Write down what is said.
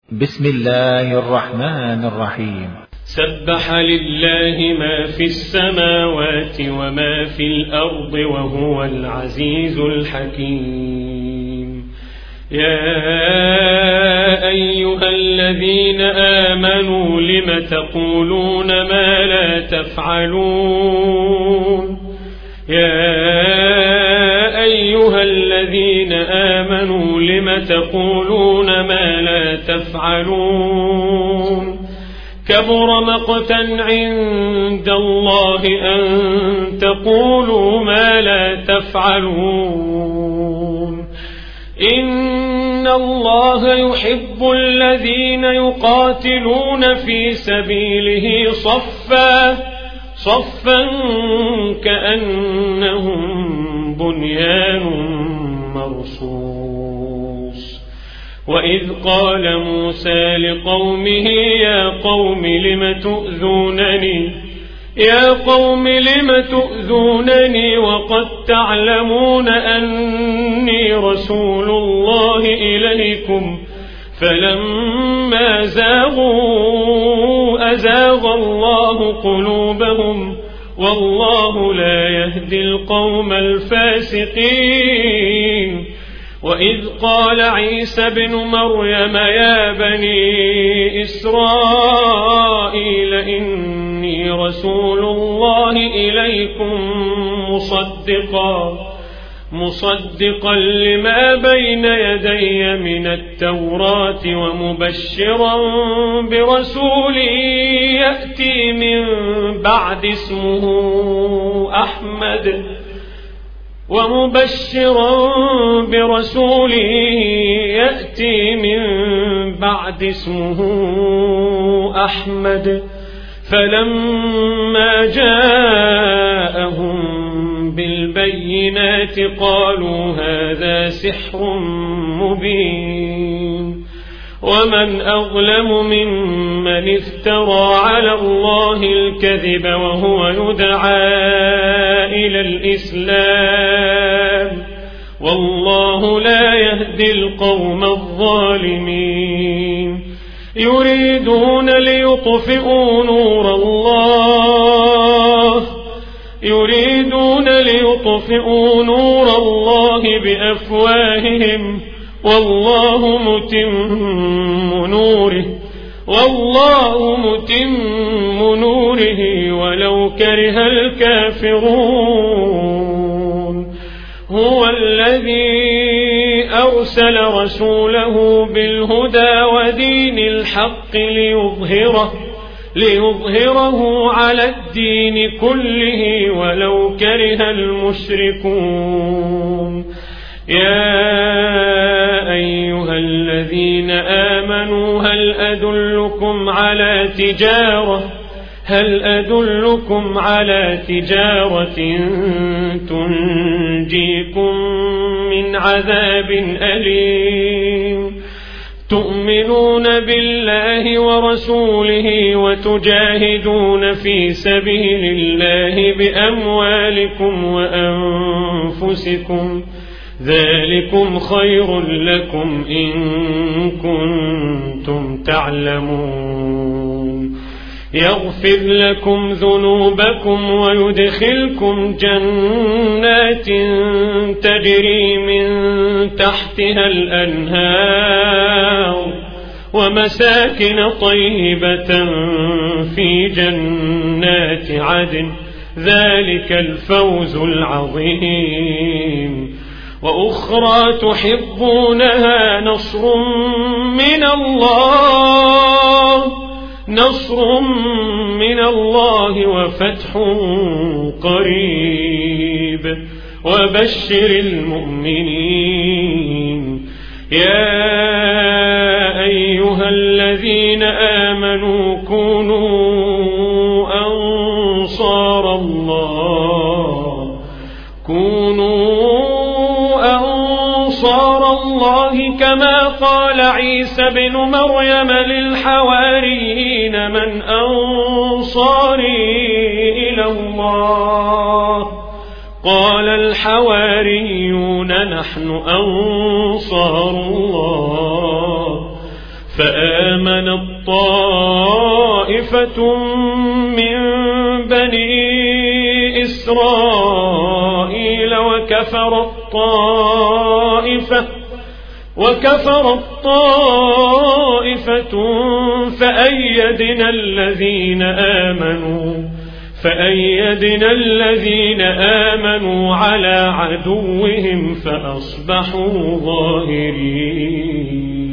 بسم الله الرحمن الرحيم. سبح لله ما في السماوات وما في الأرض وهو العزيز الحكيم. يا أيها الذين آمنوا لم تقولون ما لا تفعلون. يا أيها الذين آمنوا لم تقولون ما لا تفعلون. كبر مقتا عند الله أن تقولوا ما لا تفعلون. إن الله يحب الذين يقاتلون في سبيله صفا كأنهم بنيان مرصوص. وإذ قال موسى لقومه يا قوم لم تؤذونني وقد تعلمون أني رسول الله إليكم فلما زاغوا أزاغ الله قلوبهم والله لا يهدي القوم الفاسقين. وإذ قال عيسى بن مريم يا بني إسرائيل إني رسول الله إليكم مصدقا لما بين يدي من التوراة ومبشرا برسول يأتي من بعد اسمه أحمد. فلما جاءهم بالبينات قالوا هذا سحر مبين. ومن أظلم ممن افترى على الله الكذب وهو يدعى إلى الإسلام والله لا يهدي القوم الظالمين. يريدون ليطفئوا نور الله بأفواههم والله متم نوره ولو كره الكافرون. هو الذي أرسل رسوله بالهدى ودين الحق ليظهره على الدين كله ولو كره المشركون. يا أيها الذين آمنوا هل أدلكم على تجارة تنجيكم من عذاب أليم. تؤمنون بالله ورسوله وتجاهدون في سبيل الله بأموالكم وأنفسكم ذلكم خير لكم إن كنتم تعلمون. يغفر لكم ذنوبكم ويدخلكم جنات تجري من تحتها الأنهار ومساكن طيبة في جنات عدن ذلك الفوز العظيم. وأخرى تحبونها نصر من الله وفتح قريب وبشر المؤمنين. يا أيها الذين آمنوا كونوا أنصار الله كما قال عيسى بن مريم للحواريين من أنصاري إلى الله قال الحواريون نحن أنصار الله فآمنت طائفة من بني إسرائيل وكفرت طائفة فأيدنا الذين آمنوا على عدوهم فأصبحوا ظاهرين.